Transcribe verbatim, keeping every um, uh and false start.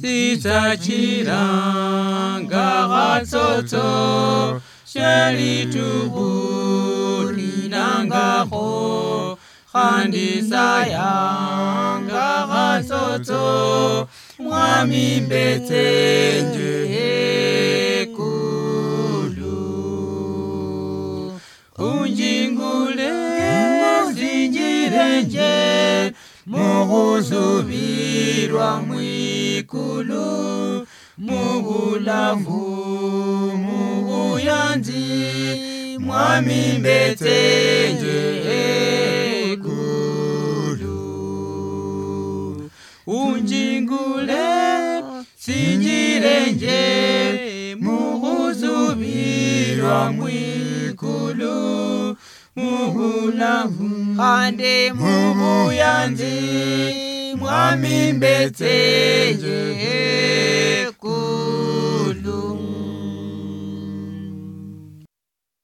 Sitachiranga gatsoto sheri tubuli nangaho Khandisa yanga gatsoto Mwami mbetenje kulu Unjingule zinjirenje Muhuzubirwa mwikulu Muhulavu muhuyanzi Mwami mbetenje kulu Unjingule sinjirenje Muhuzubirwa mwikulu Muhulavu Hande muhuyanzi Mwami mbetenje